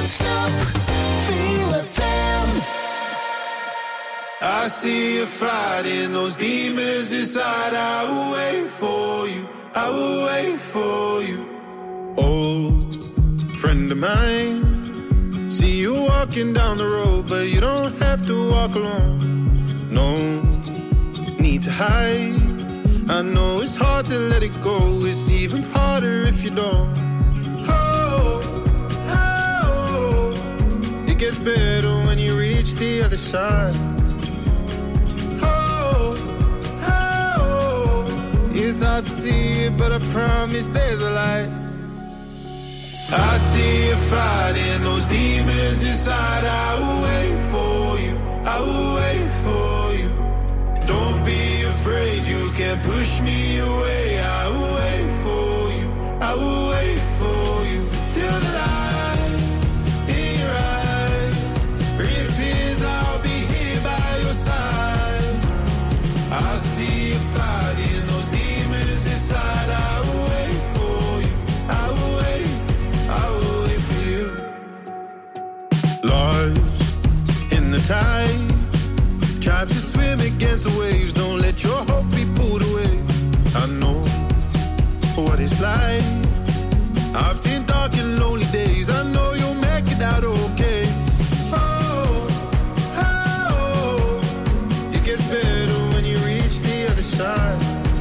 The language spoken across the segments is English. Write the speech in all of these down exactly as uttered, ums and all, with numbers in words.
non-stop, feel F M. I see you fighting those demons inside. I will wait for you, I will wait for you. Old friend of mine, see you walking down the road, but you don't have to walk alone. No need to hide. I know it's hard to let it go. It's even harder if you don't. Oh, oh, it gets better when you reach the other side. Oh, oh, it's hard to see it, but I promise there's a light. I see you fighting those demons inside. I will wait for you, I will wait for you. Don't be afraid, you can't push me away. I will wait for you, I will wait for you. Till the light in your eyes reappears, I'll be here by your side. I see you fighting those demons inside. I will wait for you, I will wait, I will wait for you. Lost in the tide, try to swim against the waves. Don't let your hope be pulled away. I know what it's like. I've seen dark and lonely days. I know you'll make it out okay. Oh, oh, it gets better when you reach the other side.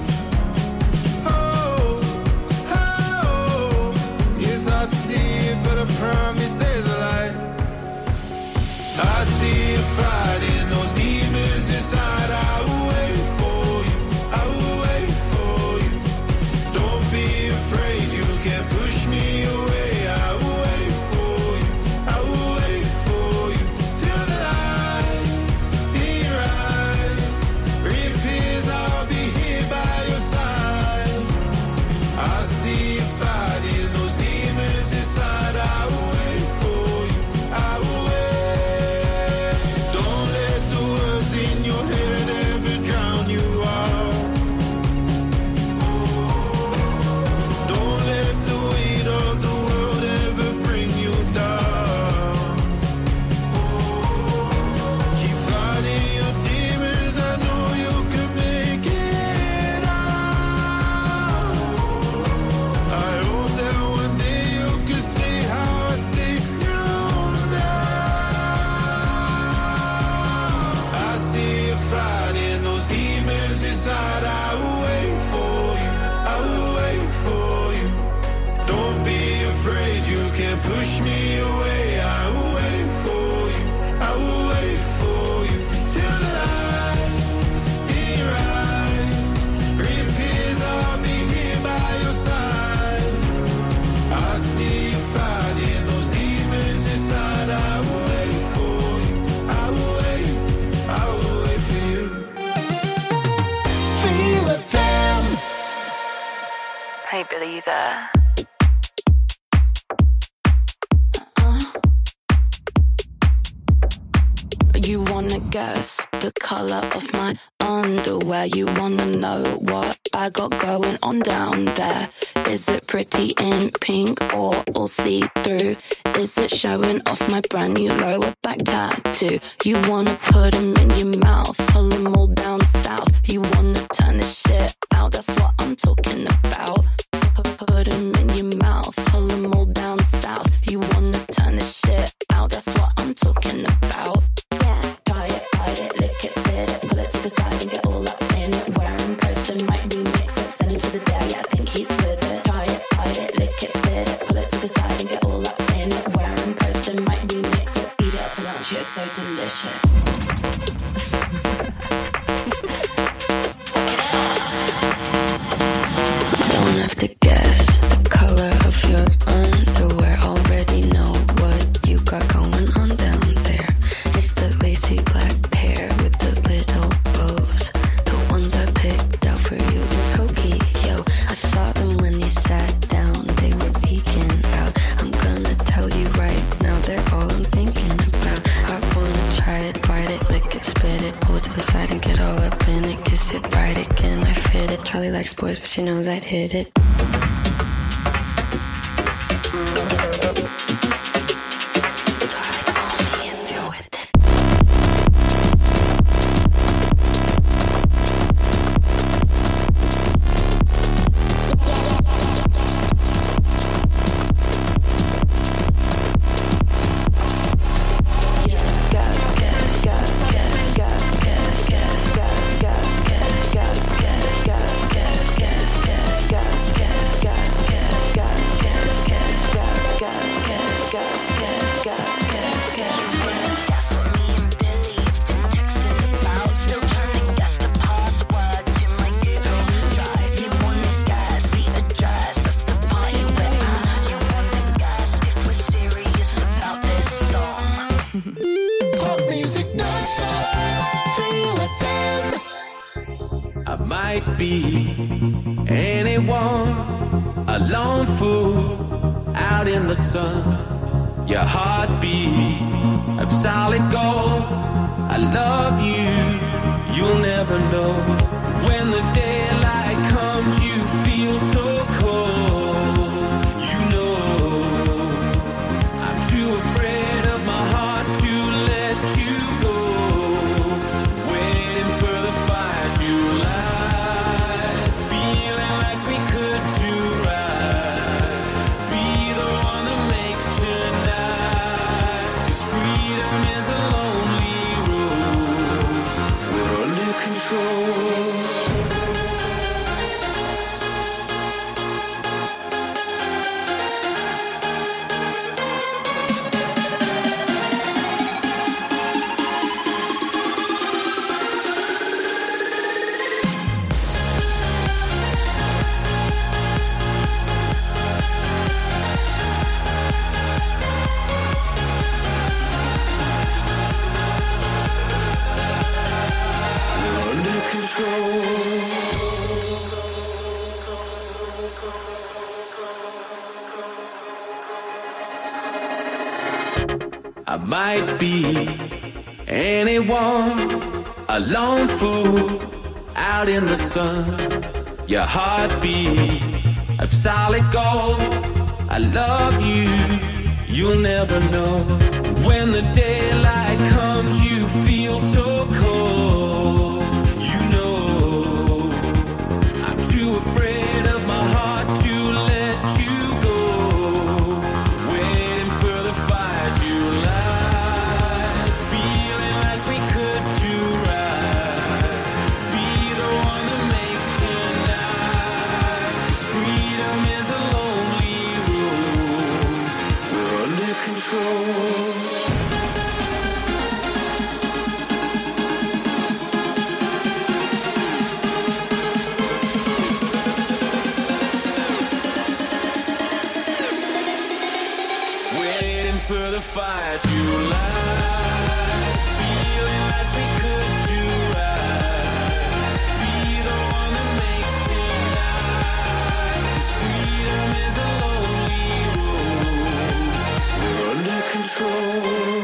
Oh, oh, it's hard to see it, but I promise there's a light. I see you fighting those demons inside. I will wait for you, I will wait for you. Don't be afraid, you can't push me away. I will wait for you, I will wait for you. Till the light in your eyes reappears, I'll be here by your side. I see you fighting those demons inside. I will wait for you, I will wait. Push me away, I will wait for you, I will wait for you. Till the light in your eyes reappears, I'll be here by your side. I see you fighting those demons inside. I will wait for you, I will wait, I will wait for you. Feel F M. Hey Billy, you there? You wanna guess the color of my underwear? You wanna know what I got going on down there? Is it pretty in pink or all see-through? Is it showing off my brand new lower back tattoo? You wanna put them in your mouth, pull them all down south. You wanna turn this shit out, that's what I'm talking about. Put them in your mouth, pull them all down south. You wanna turn this shit out, that's what I'm talking about. Try it, bite it, lick it, spit it, pull it to the side and get all up in it. Wear him, post and might remix it, send him to the day, I think he's with it. Try it, bite it, lick it, spit it, pull it to the side and get all up in it. Wear him, post and might remix it, eat it for lunch, it's so delicious. Don't have to guess the color of your underwear, already know what you got going on down there. It's the lacy black pair with the little bows, the ones I picked out for you in Tokyo. I saw them when you sat down, they were peeking out. I'm gonna tell you right now, they're all I'm thinking about. I wanna try it, bite it, lick it, spit it, pull it to the side and get all up in it. Kiss it right again, I fit it. Charlie likes boys, but she knows I'd hit it. might be anyone, a lone fool out in the sun. Your heartbeat of solid gold. I love you, you'll never know. When the daylight comes, you feel so cold. You know, I'm too afraid of my heart to let you go. Waiting for the fire to light, feeling like we could do right. Be the one that makes tonight. 'Cause freedom is a lonely road. We're under control. I might be anyone, a lone fool out in the sun. Your heartbeat of solid gold. I love you, you'll never know. When the daylight comes, you feel so cold. You know, I'm too afraid of my heart to let you go. Waiting for the fire to light, feeling like we could do right. Be the one that makes tonight. 'Cause freedom is a lonely road. We're under control. For the fire to light, feeling like we could do right. Be the one that makes tonight. 'Cause freedom is a lonely road. We're under control.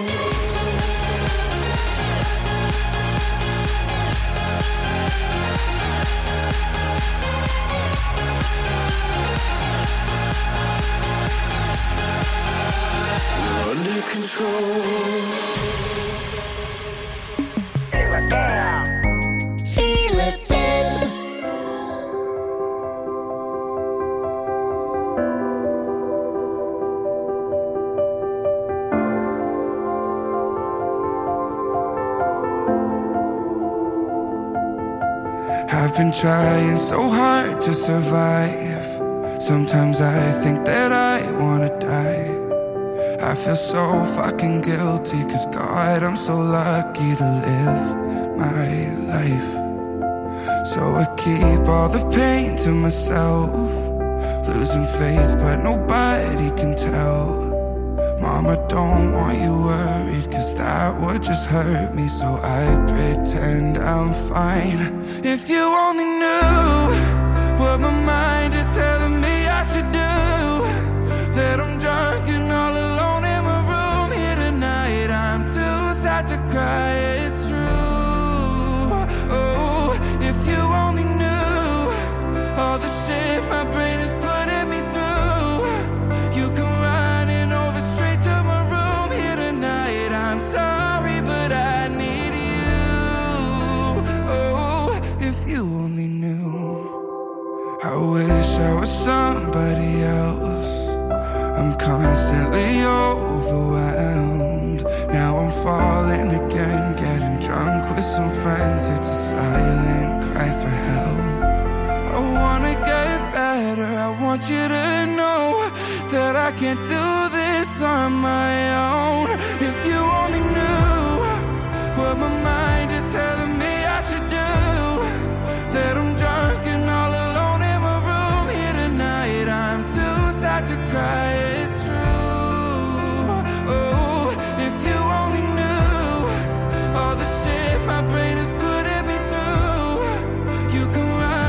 Under control. Feel it then. I've been trying so hard to survive. Sometimes I think that I wanna die. I feel so fucking guilty, 'cause God, I'm so lucky to live my life. So I keep all the pain to myself, losing faith but nobody can tell. Mama, don't want you worried, 'cause that would just hurt me. So I pretend I'm fine. If you only knew what my mind is telling me I should do, that I'm drunk and all alone in my room here tonight. I'm too sad to cry, it's true. Oh, if you only knew all the shit my brain is putting me through. You come running over straight to my room here tonight. I'm sorry, but I need you. Oh, if you only knew. I wish I was somebody else. I'm constantly overwhelmed. Now I'm falling again, getting drunk with some friends. It's a silent cry for help. I wanna get better, I want you to know that I can't do this on my own. If you only knew what my mind is telling me I should do, that I'm drunk and all alone in my room here tonight. I'm too sad to cry, it's true. Oh, if you only knew all the shit my brain is putting me through. You can run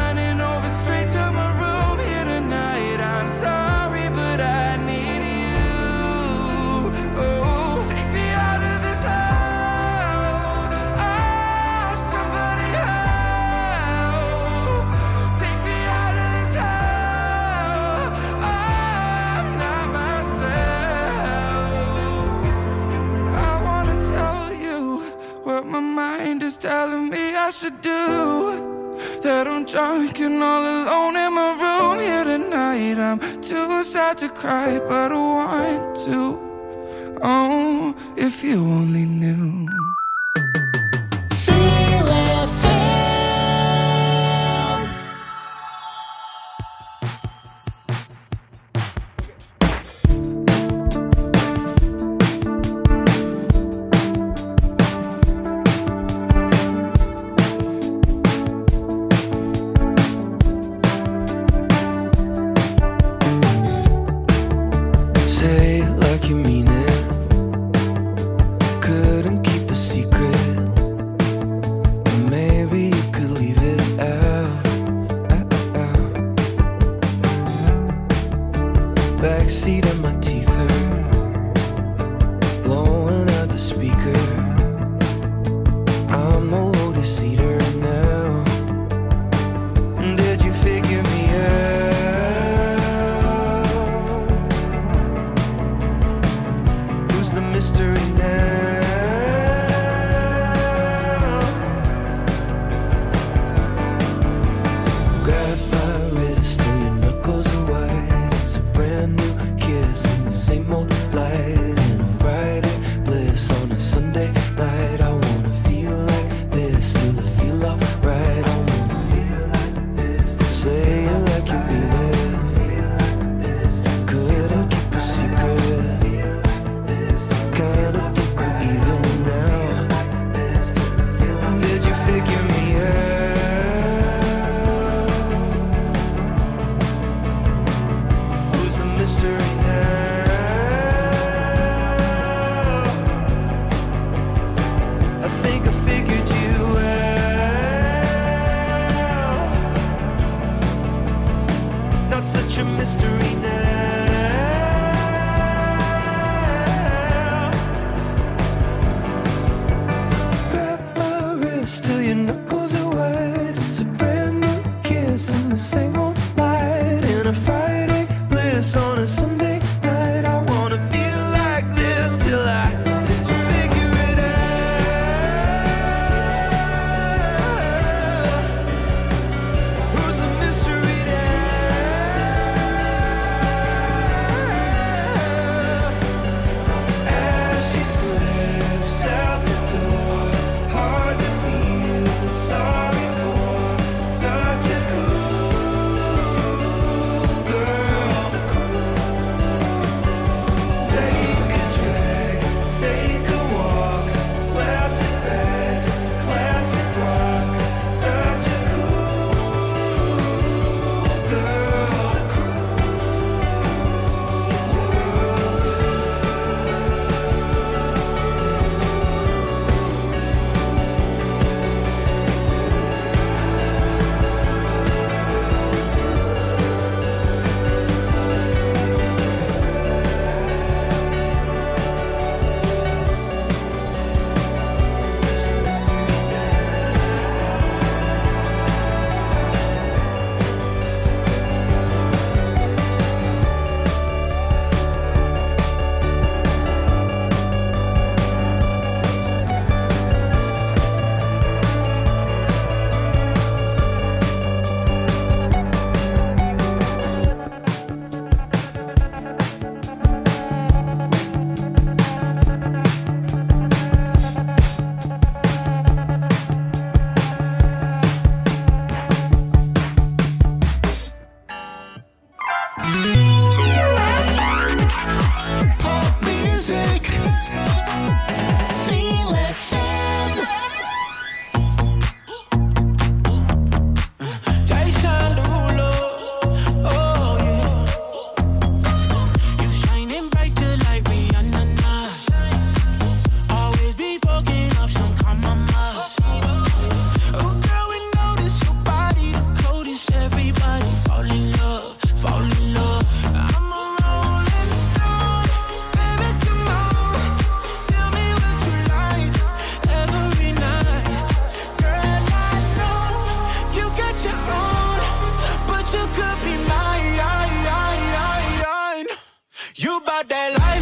telling me I should do. That I'm drunk and all alone in my room here tonight. I'm too sad to cry, but I want to. Oh, if you only knew. Feel F M.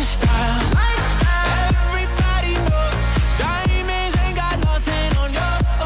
lifestyle. Everybody know diamonds ain't got nothing on you.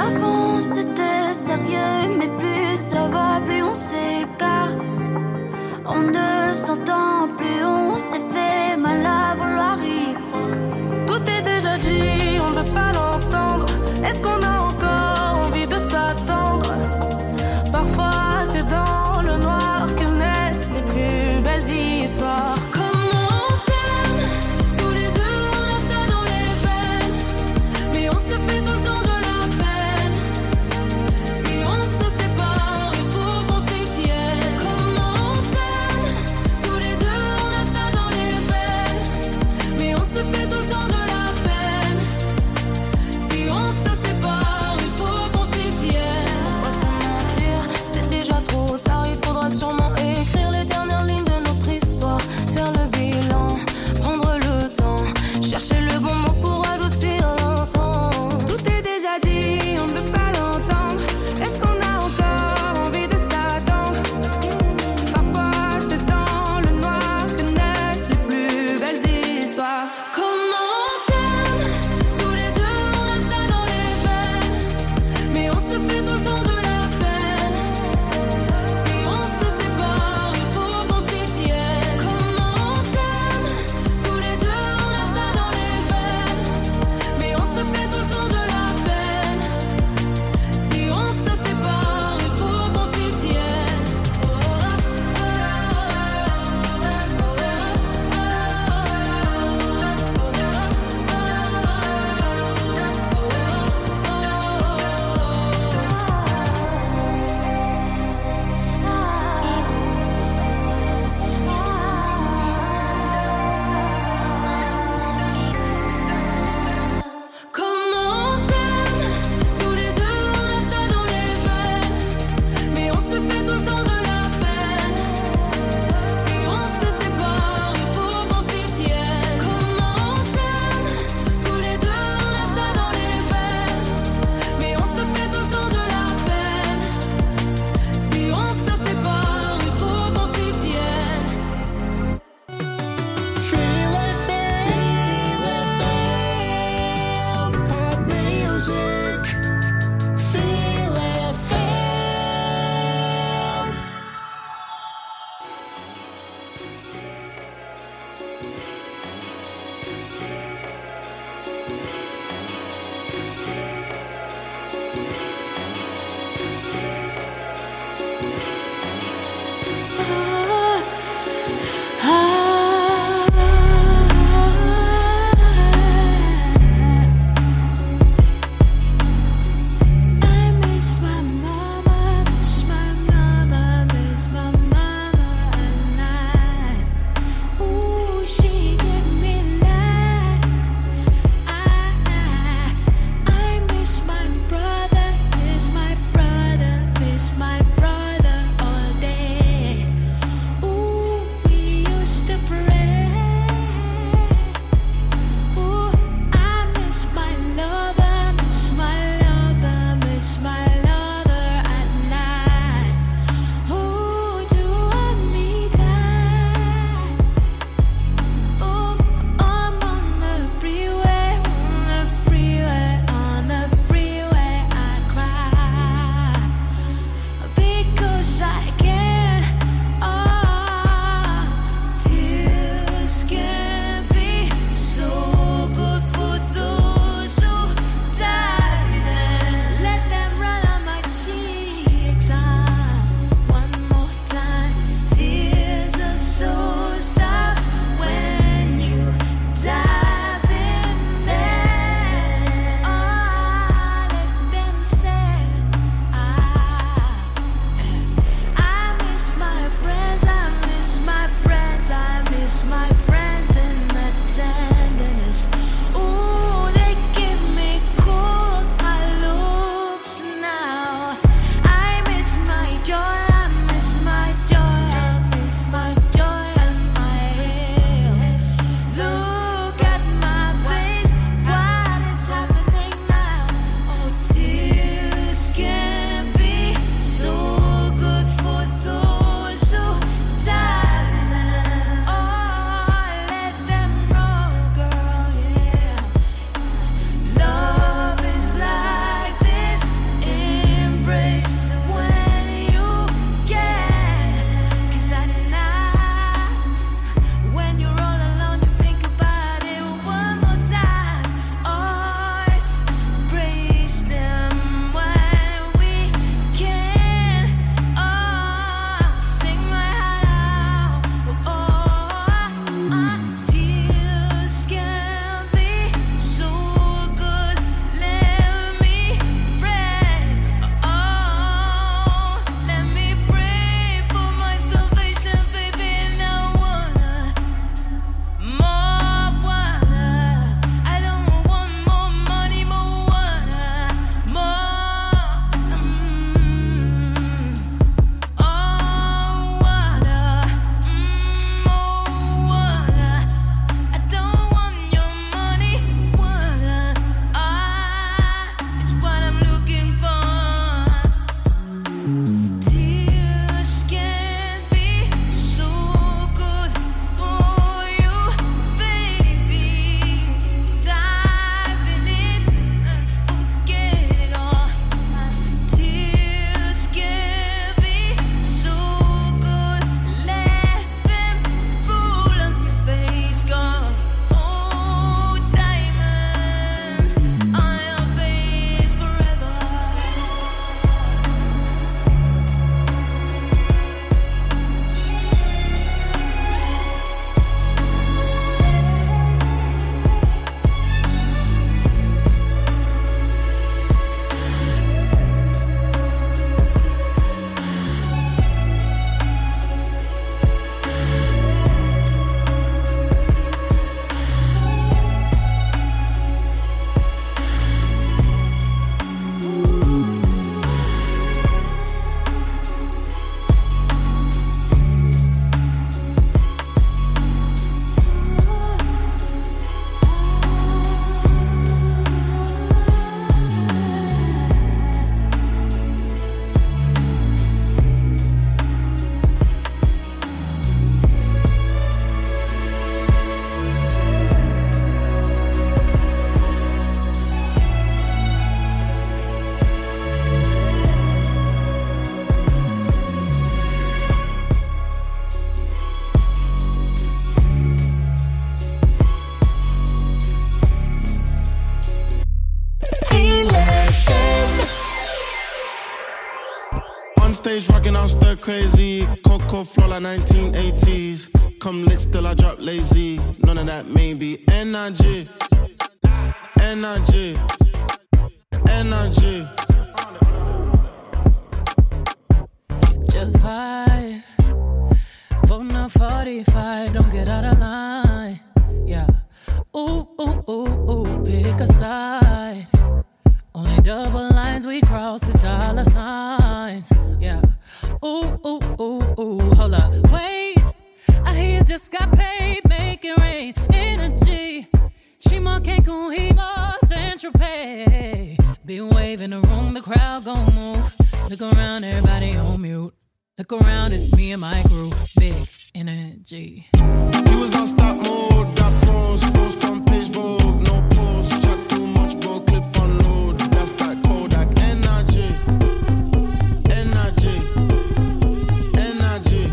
Avant c'était sérieux, mais plus ça va, plus on s'écarte. On ne s'entend plus, on s'est fait mal à vouloir y croire. Tout est déjà dit, on ne veut pas l'entendre. Est-ce qu'on a encore envie de s'attendre? Parfois c'est dans le noir que naissent les plus belles histoires. Si on se sépare, il faut qu'on s'y tienne. Comment on s'aime? stage rocking, I'm stir crazy. Coco flow like nineteen eighties. Come lit, still I drop lazy. None of that maybe. N I G, N I G, N I G. Just vibe. Voting on forty-five, don't get out of line. Yeah. Ooh, ooh, ooh, ooh, pick a side. Only double lines we cross is dollar signs. Yeah. Ooh, ooh, ooh, ooh, hold up, wait. I hear you just got paid, make it rain. Energy. She more Cancun, he more Central Pay. Be waving the room, the crowd gon' move. Look around, everybody on mute. Look around, it's me and my crew. Big energy. You was on stop mode, got froze, froze from page Vogue. No pause, chat too much, bro, clip on load. That's that Kodak. N I G, N I G, N I G,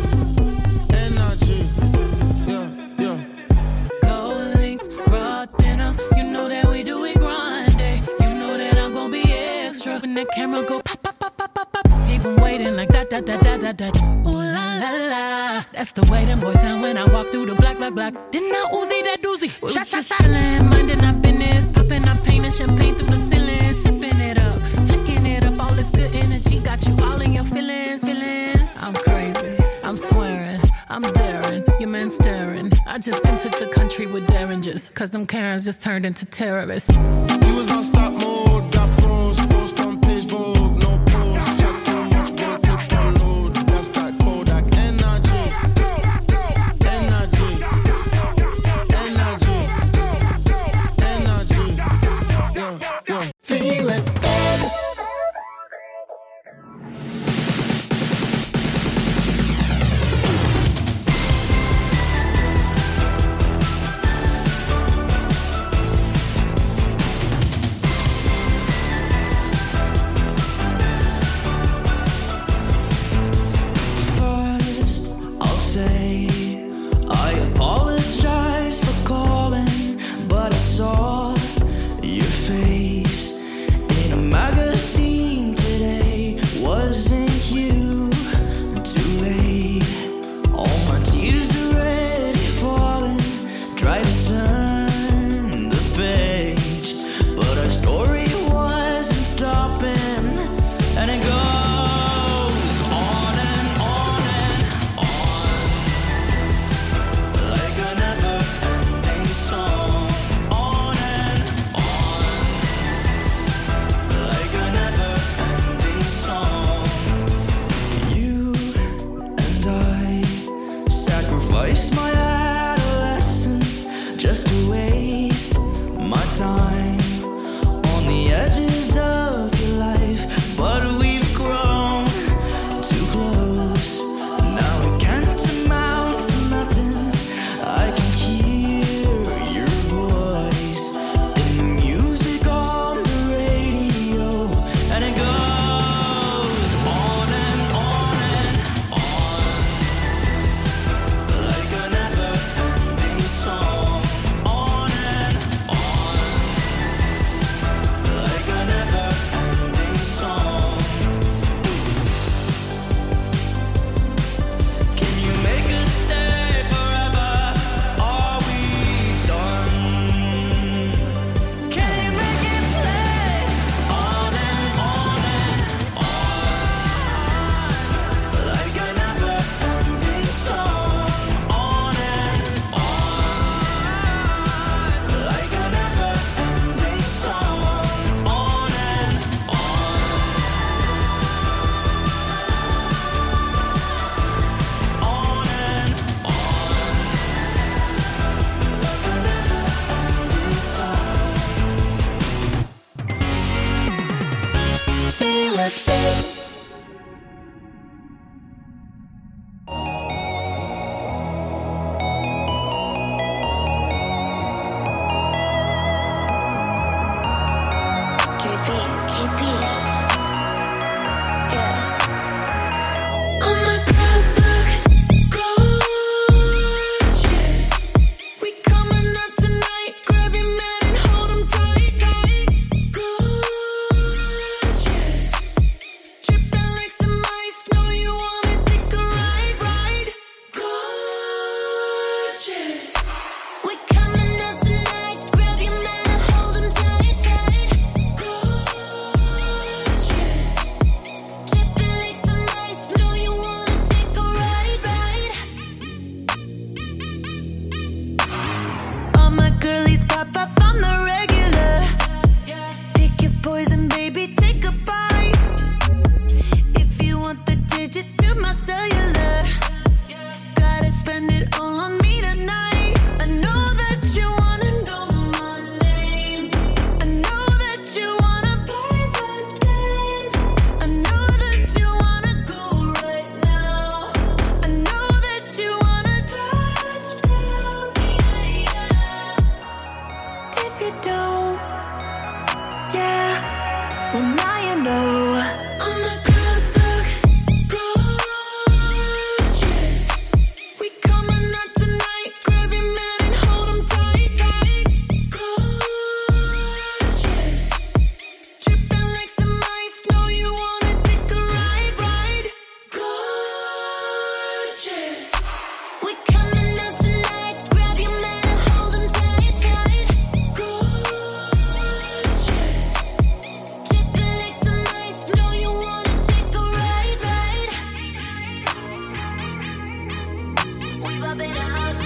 N I G. Yeah, yeah. Gold links, raw dinner. You know that we do it grind day. You know that I'm gon' be extra. When that camera go pop, pop, pop, pop, pop, pop. Keep 'em waiting like that, that, that, that, that, that. Ooh la la la. That's the way them boys sound when I walk through the black, black, black. Didn't I Uzi that doozy? Shot, shot, shot. Chillin', minding our business. Poppin' our paint and champagne through the ceiling. Sippin' it up, flicking it up. All this good energy got you all in your feelings, feelings. I'm crazy, I'm swearing, I'm daring. Your man staring. I just entered the country with derringers. Cause them Karens just turned into terrorists. You was on stop mode, got froze, froze from page Vogue. No pause, chat too much, bro, clip on load. That's that Kodak. N I G, N I G, N I G, N I G. Yeah, yeah. Feel it good. Drip know. All my girls look gorgeous. We coming out tonight. Grab your man and hold him tight, tight. Gorgeous. Dripping like some ice. Know you wanna take a ride, ride. Gorgeous. We coming out tonight. Grab your man and hold him tight, tight. Gorgeous. Dripping like some ice. Know you wanna take a ride, ride. We bop it out.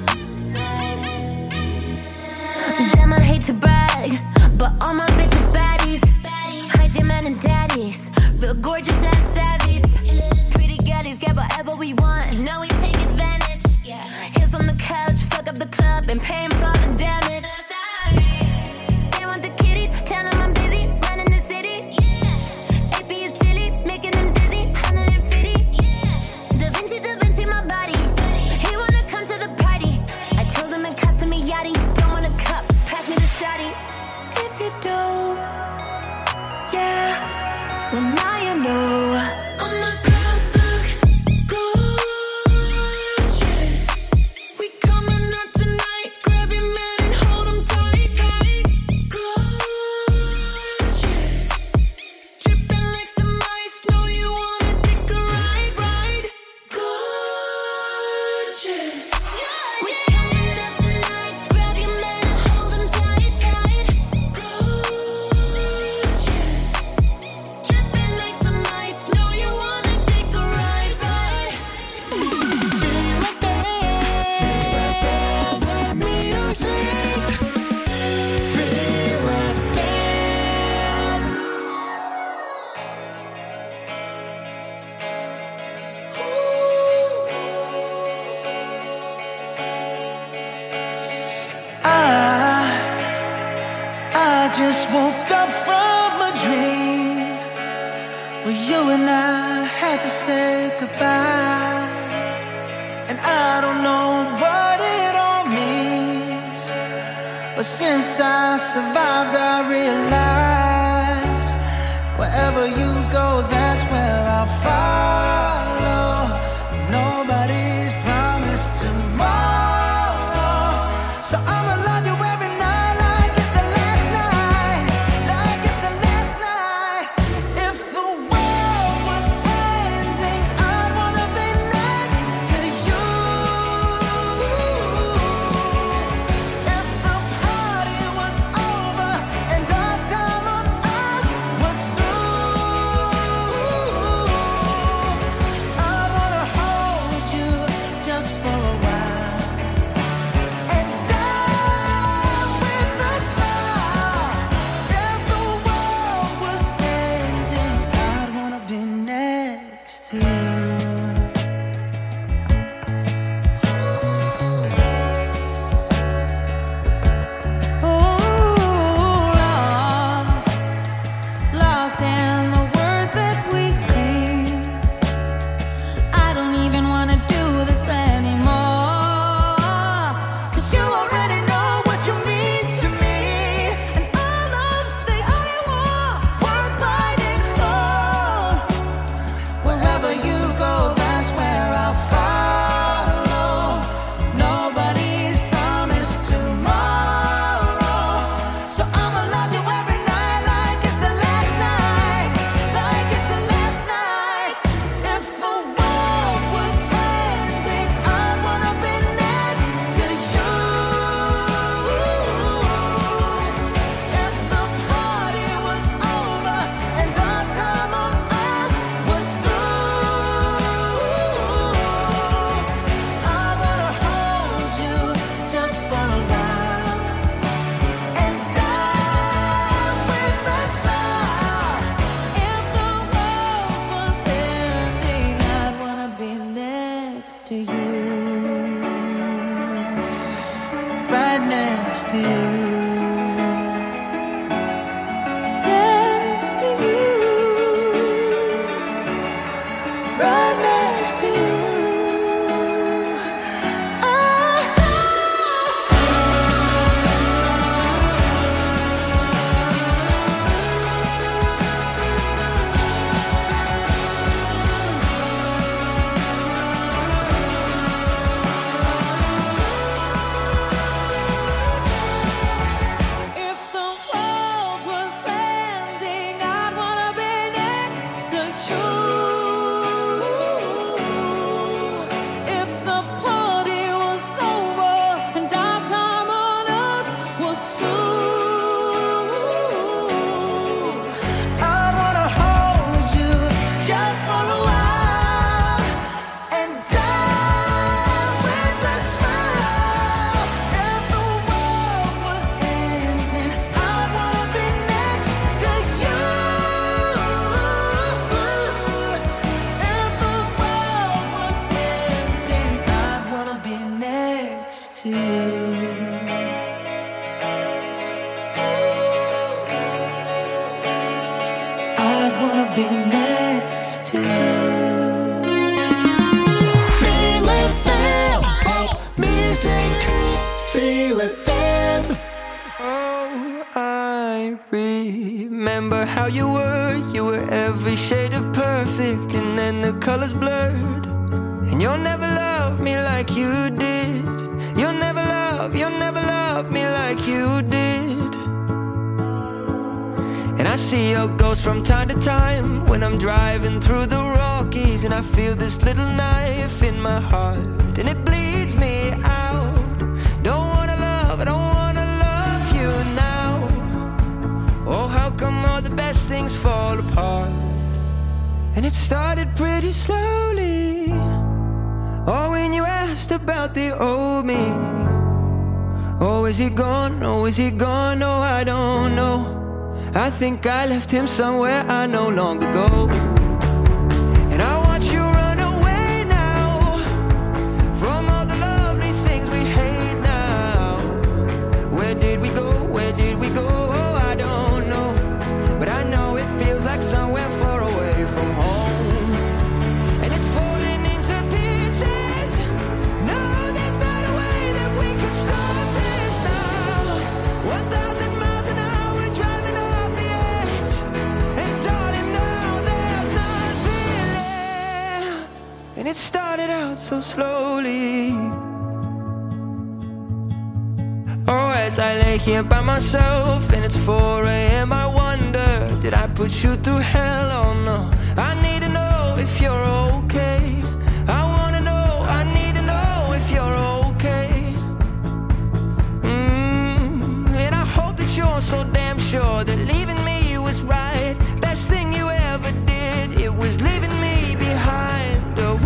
Damn, I hate to brag, but all my bitches baddies. Hide your man and daddies. Real gorgeous ass savvies. Pretty girlies get whatever we want. Now we take advantage. Heels on the couch, fuck up the club and paying for all the damage. They want the kitty, tell them I'm busy, running the city. A P is chilly, making them dizzy, one fifty. Da Vinci, Da Vinci, my body. He wanna come to the party. I told him it cost me yachty. Don't want a cup, pass me the shotty. If you don't, yeah, well now you know. All my girls look gorgeous. We coming out tonight. Grab your man and hold him tight, tight. Gorgeous. Dripping like some ice. Know you wanna take a ride, ride. Gorgeous. We coming out tonight. Grab your man and hold him tight, tight. Gorgeous. Dripping like some ice. Know you wanna take a ride, ride. I, I just woke up from a dream where you and I had to say goodbye. And I don't know what it all means, but since I survived, I realized wherever you go, that's where I'll follow. Nobody's promised tomorrow, so I'ma love you every night like it's the last night, like it's the last night. If the world was ending, I'd wanna be next to you. If the party was over and our time on earth was through, I'd wanna hold you just for a while and die with a smile. If the world was ending, I'd wanna be next to you. Lost, lost in the words that we scream. I don't even wanna do this anymore. 'Cause you already know what you mean to me, and all love's the only war worth fighting for. Wherever you go, that's where I'll follow. Nobody's promised tomorrow, so I'ma love you every night like it's the last night, like it's the last night. If the world was ending, I'd wanna be next to you. If the party was over and our time on earth was through, I'd wanna hold you just for a while and die with a smile. If the world was ending, I'd wanna be next to you. Right next to you. Next to you. Right next to you. Ah. wanna be next to you. Feel F M, pop music. Feel F M. Oh, I remember how you were. You were every shade of perfect, and then the colors blurred. And you'll never love me like you did. You'll never love, you'll never love me like you did. And I see your ghost from time to time when I'm driving through the Rockies, and I feel this little knife in my heart, and it bleeds me out. Don't wanna love, I don't wanna love you now. Oh, how come all the best things fall apart? And it started pretty slowly. Oh, when you asked about the old me. Oh, is he gone? Oh, is he gone? Oh, I don't know. I think I left him somewhere I no longer go. And I watch you run away now from all the lovely things we hate now. Where did we go? Where did we go? Oh, I don't know. But I know it feels like somewhere far away from home. And it's falling into pieces. No, there's not a way that we can stop this now. One thousand miles an hour driving off the edge. And darling, now there's nothing left. And it started out so slowly. Oh, as I lay here by myself and it's four a.m. I wonder, did I put you through hell? Oh no, I need to know if you're okay. I wanna know, I need to know if you're okay. mm, And I hope that you're so damn sure that leaving me was right. Best thing you ever did, it was leaving me behind. Oh,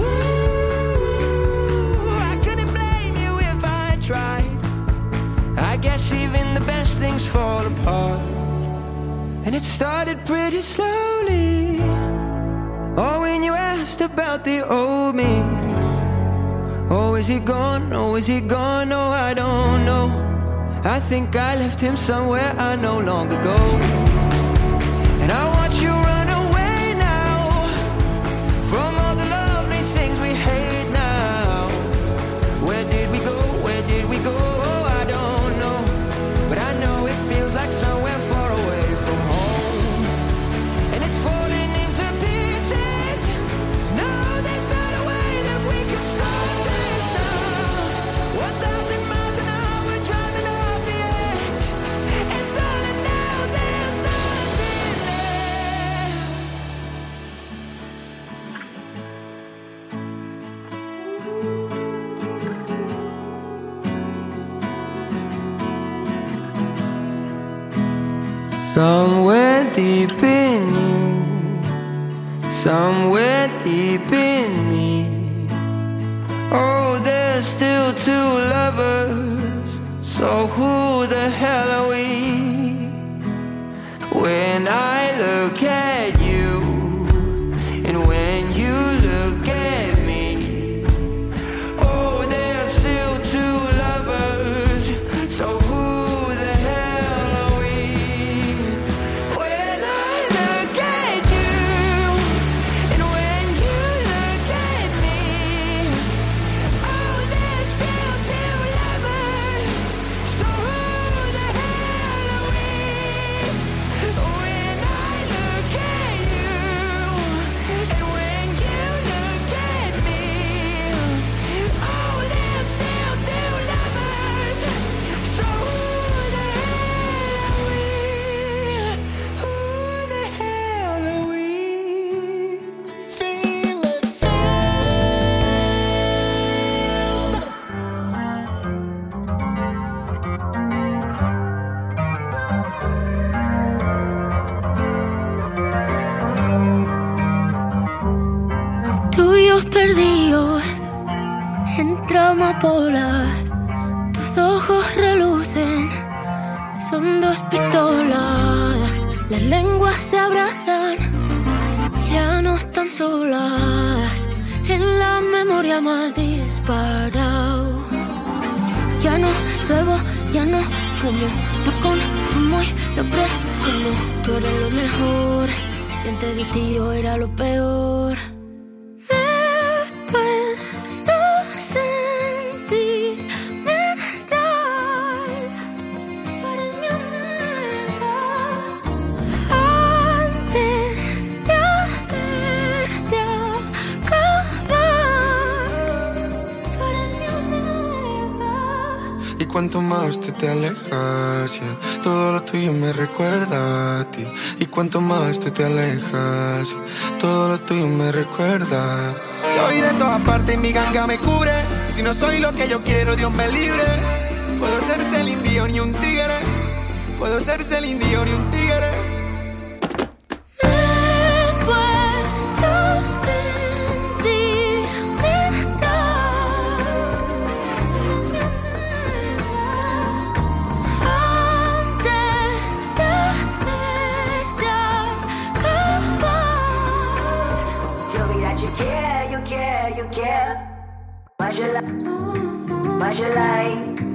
ooh, I couldn't blame you if I tried. I guess even the best things fall apart. And it started pretty slowly. Oh, when you asked about the old me. Oh, is he gone? Oh, is he gone? Oh, I don't know. I think I left him somewhere I no longer go. And I watch you run away now from all the lovely things we hate now. Where did we go? Where did we go? Oh, I don't know. But I know it feels like somewhere far away from home. And it's falling into pieces. No, there's not a way that we can stop this now. One thousand miles an hour driving off the edge. And darling, now there's nothing left. Somewhere deep in you, somewhere deep in me. Oh, there's still two lovers. So who the hell are we? When I look at you, and when you look at me. Oh, there's still two lovers. So who the hell are we? When I look at you, and when you look at me. Oh, there's still two lovers. So who the hell are we? When I look at you, and when you look at me. Oh, there's still two lovers. So who the hell are we? Who the hell are we? Feel F M. Tuyos perdidos entre amapolas, tus ojos relucen, son dos pistolas, las lenguas se abrazan, ya no están solas, en la memoria más disparado. Ya no bebo, ya no fumo, lo consumo y lo presumo, tú eres lo mejor Quien te di ti yo era lo peor. Me he puesto sentimental. Eres mi amiga. Antes de hacerte acabar. Tú eres mi amiga. Y cuanto más tú te alejas, yeah, todo lo tuyo me recuerda a ti. Y cuanto más tú te alejas, yeah, todo lo tuyo me recuerda. Soy de todas partes y mi ganga me cubre. Si no soy lo que yo quiero, Dios me libre. Puedo ser Celine Dion y un tigre. Puedo ser Celine Dion y un tigre. Me he puesto sentimental. Antes de hacerte acabar. Tell me that you care, you care, you care. Why should I? Why should I?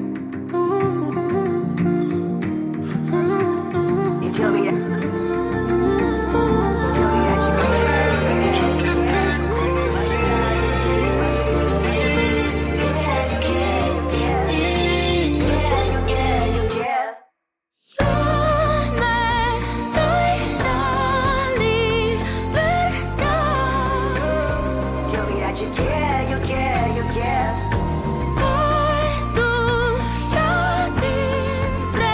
You tell me that. Tell me that you care, you care, you care. Why should I? Why should I? You care, you care, you care. You care, you care, you care. Yo me doy la libertad. Tell me that you care, you care, you care. Soy tuya sin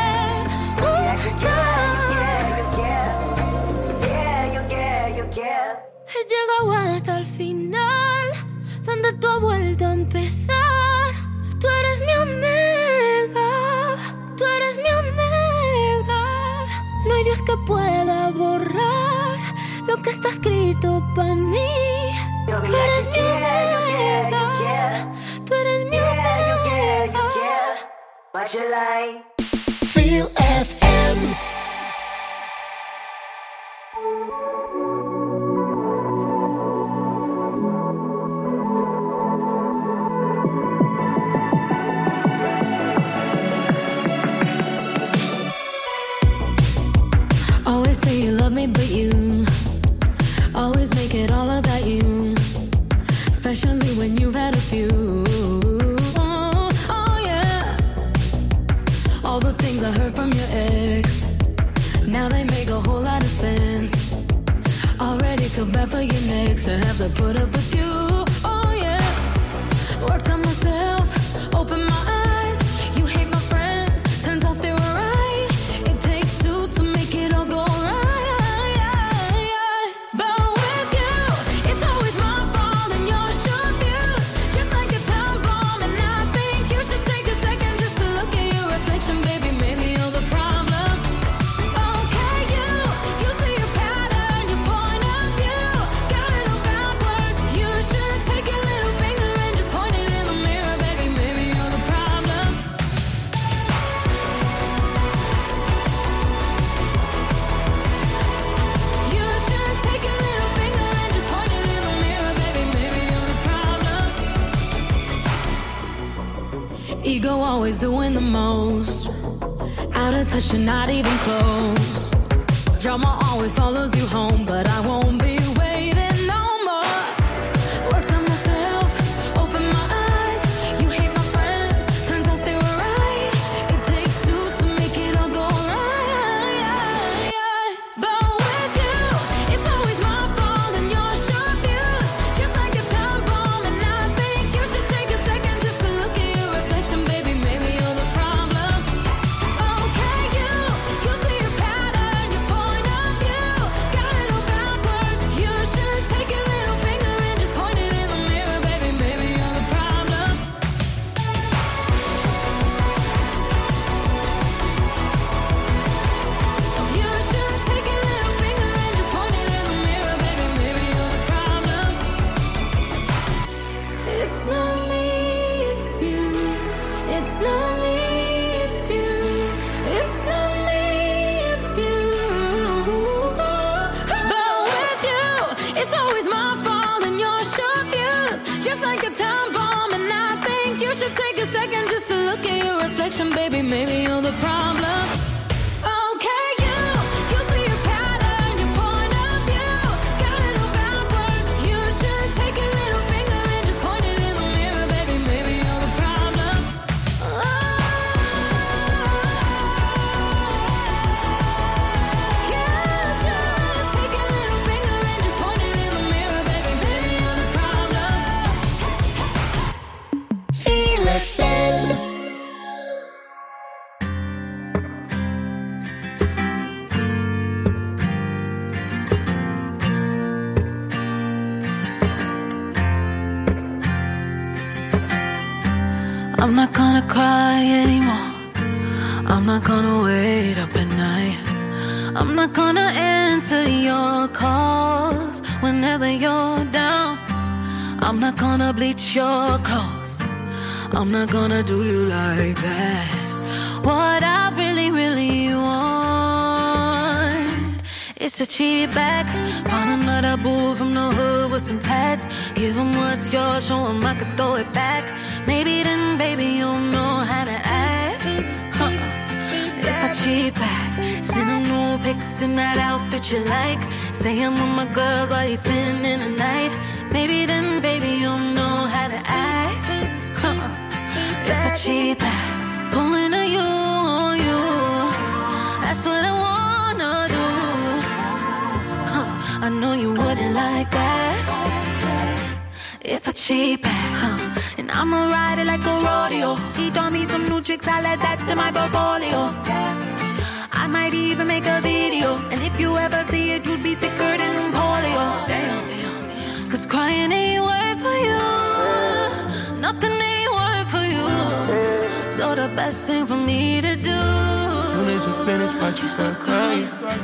preguntar. He llegado hasta el final, donde tú has vuelto a empezar. Tú eres mi amiga, tú eres mi amiga. No hay Dios que pueda borrar lo que está escrito para mí. Tú eres mi amiga, tú eres mi amiga. Why should I? Feel F M. Always say you love me, but you always make it all about you. Especially when you've had a few. Oh, oh yeah. All the things I heard from your ex, now they make a whole lot of sense. Already feel bad for your next to have to put up with you. Oh yeah. Worked on myself, opened my eyes. You hate my friends, turns out they were right. It takes two to make it all go right. But with you, it's always my fault and your short views. Just like a time bomb, and I think you should take a second just to look at your reflection, baby. Maybe you're the problem. Okay, you, you see a pattern, your point of view. Got it all backwards. You should take your little finger and just point it in the mirror, baby. Maybe you're the problem. You should take your little finger and just point it in the mirror, baby. Maybe you're the problem. Ego always doing the most. Out of touch and not even close. Drama always follows you home, but I won't be waiting no more. Worked on myself, opened my eyes. You hate my friends, turns out they were right. It takes two to make it all go right. But with you, it's always my fault and your short views. Just like a time bomb, and I think you should take a second just to look at your reflection, baby. Maybe you're the problem. Okay, you, you see a pattern, your point of view. Got it all backwards. You should take your little finger and just point it in the mirror, baby. Maybe you're the problem. You should take your little finger and just point it in the mirror, baby. Maybe you're the problem. It's not me, it's you. It's not me, it's you. It's not me, it's you. But with you, it's always my fault and your short views. Just like a time bomb, and I think you should take a second just to look at your reflection, baby. Maybe you're the problem. Okay, you, you see a pattern, your point of view. I'm not gonna cry anymore. I'm not gonna wait up at night. I'm not gonna answer your calls whenever you're down. I'm not gonna bleach your clothes. I'm not gonna do you like that. What I really, really want is a cheap back. Find another boo from the hood with some tats. Give him what's yours, show him I could throw it back. Maybe then, baby, you'll know how to act. Huh. If I cheat back, send him new pics in that outfit you like. Say I'm with my girls while you spending the night. Maybe then, baby, you'll know how to act. Huh. If I cheat back, pulling a you on you, that's what I wanna do. Huh. I know you wouldn't like that. If I cheat back, huh. And I'ma ride it like a rodeo. He taught me some new tricks, I let that to my portfolio. I might even make a video, and if you ever see it, you'd be sicker than polio. Damn, damn. Cause crying ain't work for you. Nothing ain't work for you. So the best thing for me to do, soon as you finish, watch you start crying.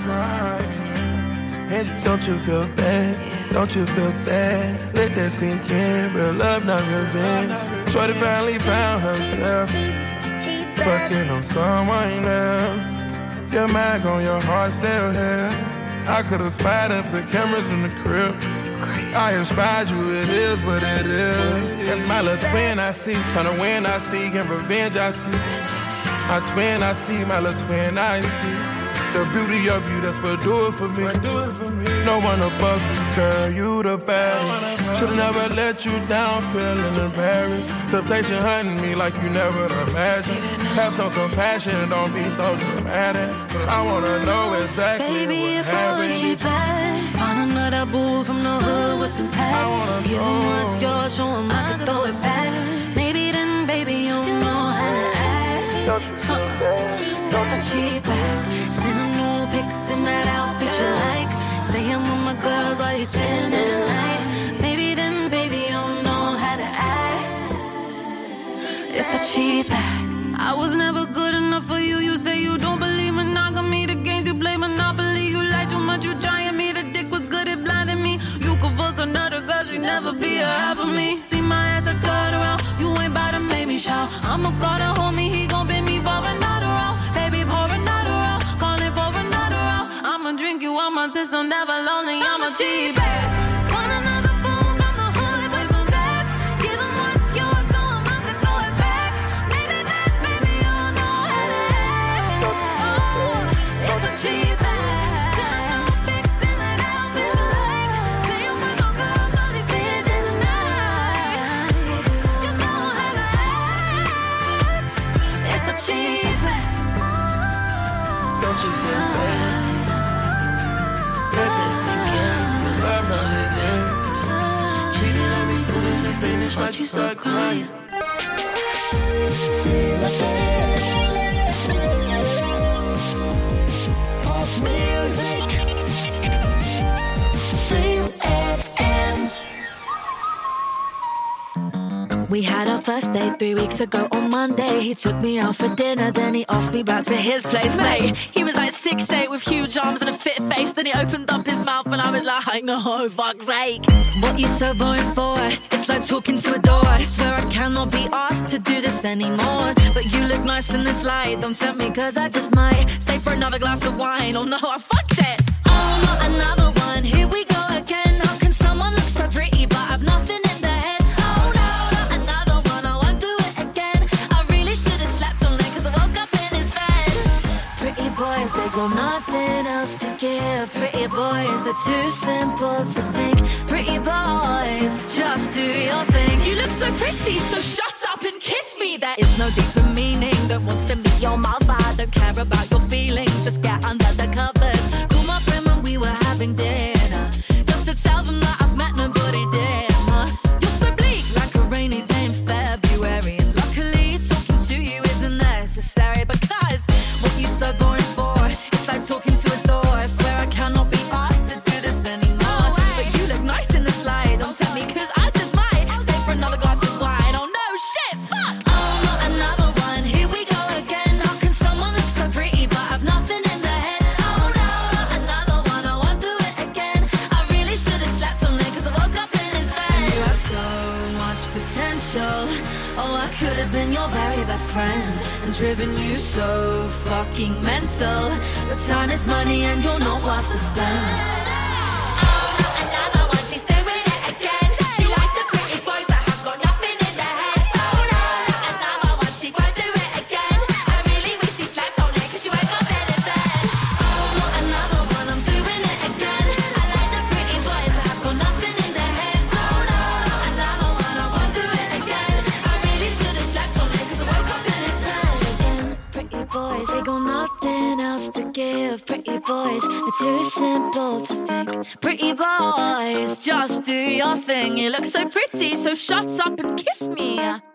And don't you feel bad? Don't you feel sad? Let that sink in. Real love, not revenge. Shorty finally found herself fucking on someone else. Your mind on your heart still here. I could've spied up the cameras in the crib. I inspired you, it is what it is. That's my little twin I see. Turn to win I see, and revenge I see. My twin I see, my little twin I see. The beauty of you, that's what do it for me. No one above you, girl, you the best. Should've never let you down, feeling embarrassed. Temptation hunting me like you never imagined. Have some compassion, don't be so dramatic. I wanna know exactly baby, what if happened. I was cheap back, find another boo from the hood with some tats. Give him what's yours, show him I can throw it back. Maybe then, baby, you'll know how to act. Don't you feel bad? Don't you cheap back? Send him new pics in that outfit you like. Say I'm with my girls while you spending the night. Maybe then, baby, you'll know how to act. If I cheat back, I was never good enough for you. You say you don't believe monogamy. The games you play Monopoly. You lie too much, you trying me. The dick was good at blinding me. You could fuck another girl, she never be a half of me. See my ass, I turn around. You ain't bout to make me shout. I'ma call the homie, he gon' bend me for another round. Baby, pour another round, calling for another round. I'ma drink you on my system, never lonely. I'ma cheat back. Want another boo from the hood with some tats. Give him what's yours, so him I can throw it back. Maybe that, baby, you'll know how to act. Oh, if I cheat back, send him new pics in that outfit you like. Say I'm with my girls, all these kids in the night. You know how to act. If I cheat back, don't you feel bad? Let that sink in. Your love, not revenge. Cheating on me soon as you finish, watch you start crying. Pop music. Feel F M. We had our first date three weeks ago on Monday. He took me out for dinner, then he asked me back to his place. Mate, he was like six eight with huge arms and a fit face. Then he opened up his mouth and I was like, no, fuck's sake. What you so boring for? It's like talking to a door. I swear I cannot be asked to do this anymore. But you look nice in this light. Don't tempt me cause I just might stay for another glass of wine. Oh no, I fucked it. Oh, not another one. Here we go again. How can someone look so pretty but have nothing in their head? Oh no, not another one. I won't do it again. I really should have slept on it cause I woke up in his bed. Pretty boys, they got nothing else to give. Pretty boys, they're too simple to think. Pretty boys, just do your thing. You look so pretty, so shut up and kiss me. There is no deeper meaning. Don't want to be your mother. Don't care about your feelings. Just get under the covers. Call my friend when we were having dinner, just to tell them that I've met nobody dimmer. You're so bleak, like a rainy day in February. And luckily talking to you isn't necessary, because what you so boring for? It's like talking to a door. I swear I cannot be asked to do this anymore. But you look nice in this light. Don't tell me cause I just might stay for another glass of wine. Oh no, potential. Oh, I could have been your very best friend and driven you so fucking mental. But time is money and you're not worth the spend. Pretty boys are too simple to think. Pretty boys, just do your thing. You look so pretty, so shut up and kiss me.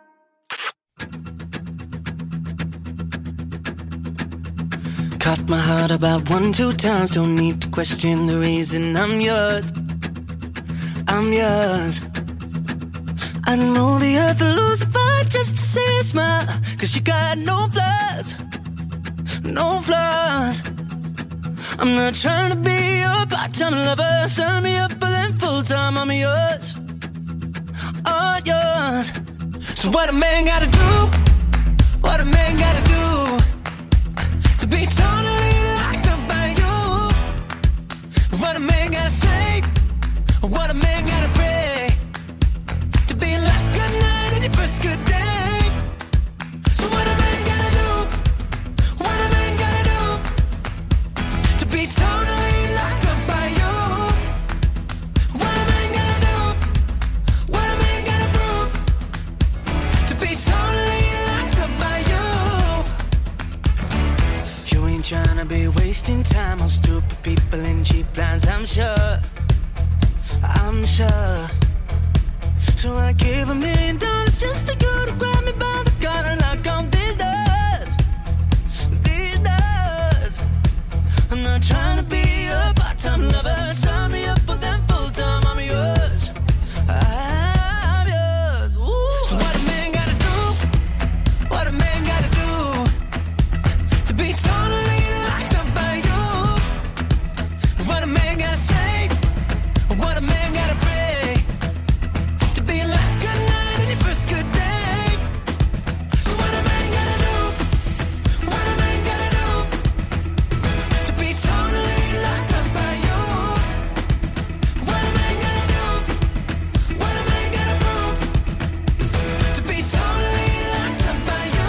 Caught my heart about one, two times. Don't need to question the reason I'm yours. I'm yours. I know the earth will lose a fight just to see a smile. Cause you got no flaws, no flaws. I'm not trying to be your part-time lover. Sign me up for them full-time. I'm yours, all yours. So what a man gotta do, what a man gotta do to be totally locked up by you. What a man gotta say, what a man gotta pray to be your last good night and your first good day. So what a man gotta do, what a man gotta do to be totally locked up by you. What a man gotta do, what a man gotta prove to be totally locked up by you. You ain't tryna be wasting time on stupid people and cheap plans, I'm sure, I'm sure. So I gave a million dollars just for you to grab me by the collar and lock on these doors, these doors. I'm not trying to be a part-time lover. Sign me up for them full-time. I'm yours, I'm yours. Ooh. So what a man gotta do, what a man gotta do to be totally locked up by you. What a man gotta say, what a man gotta pray to be your last good night and your first good day. So what a man gotta do, what a man gotta do to be totally locked up by you. What a man gotta do, what a man gotta prove to be totally locked up by you.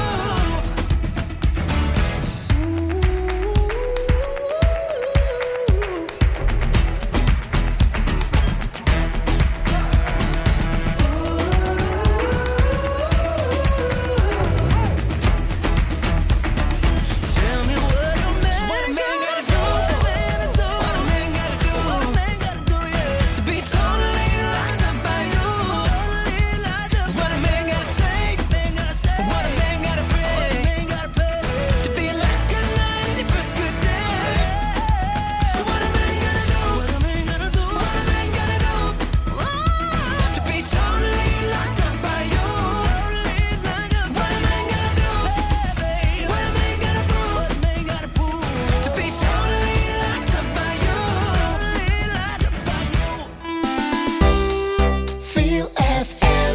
Tell me what a man, what a man gotta do, what a man gotta do, what a man gotta do, yeah, to be totally locked up by you. What a man gotta say, what a man gotta pray to be your last good night and your first good day. So what a man gotta do, what a man gotta do, what a man gotta do to be totally locked up by you. What a man gotta do, what a man gotta prove to be totally locked up by you. Feel F M.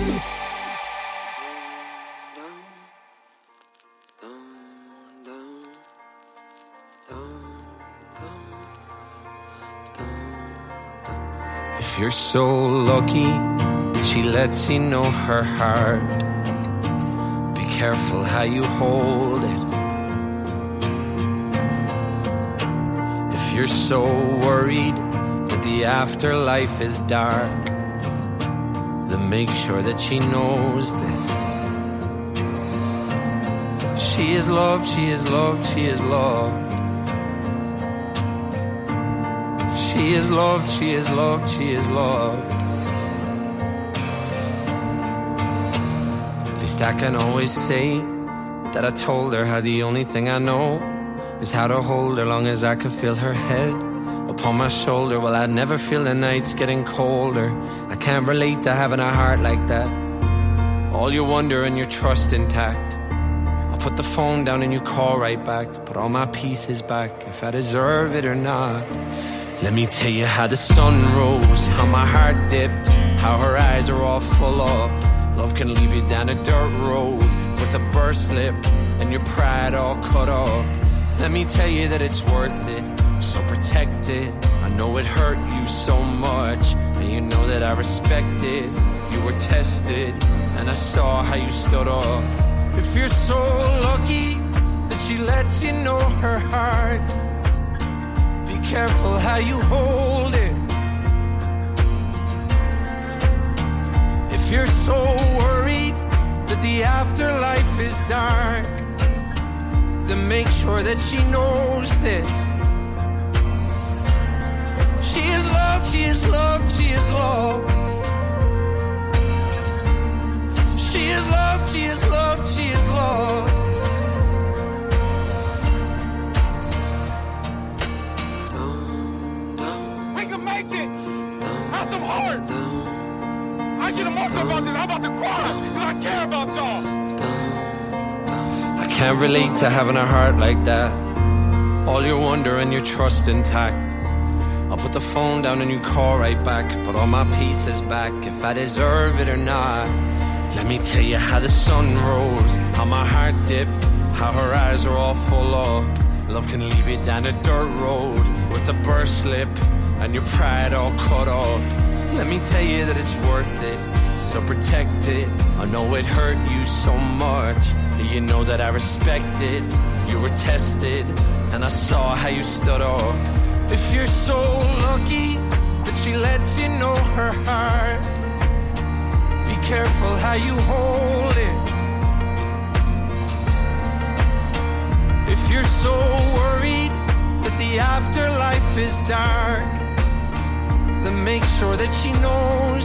If you're so lucky that she lets you know her heart, be careful how you hold it. If you're so worried that the afterlife is dark, then make sure that she knows this. She is loved, she is loved, she is loved. She is loved, she is loved, she is loved. At least I can always say that I told her how the only thing I know is how to hold her long as I could feel her head upon my shoulder. Well, I'd never feel the nights getting colder. I can't relate to having a heart like that. All your wonder and your trust intact. I'll put the phone down and you call right back. Put all my pieces back if I deserve it or not. Let me tell you how the sun rose, how my heart dipped, how her eyes are all full up, Love can leave you down a dirt road with a burst lip and your pride all cut up. Let me tell you that it's worth it, so protect it. I know it hurt you so much, and you know that I respect it. You were tested, and I saw how you stood up. If you're so lucky that she lets you know her heart, be careful how you hold it. If you're so worried that the afterlife is dark, then make sure that she knows this. She is loved, she is loved, she is loved. She is loved, she is loved, she is loved. We can make it! Have some heart! I get emotional about this, I'm about to cry, because I care about y'all. I can't relate to having a heart like that. All your wonder and your trust intact. I'll put the phone down and you call right back. Put all my pieces back, if I deserve it or not. Let me tell you how the sun rose, how my heart dipped, how her eyes are all full of. Love can leave you down a dirt road with a burst lip and your pride all cut up. Let me tell you that it's worth it, so protect it. I know it hurt you so much, but you know that I respect it. You were tested, and I saw how you stood up. If you're so lucky that she lets you know her heart, be careful how you hold it. If you're so worried that the afterlife is dark, then make sure that she knows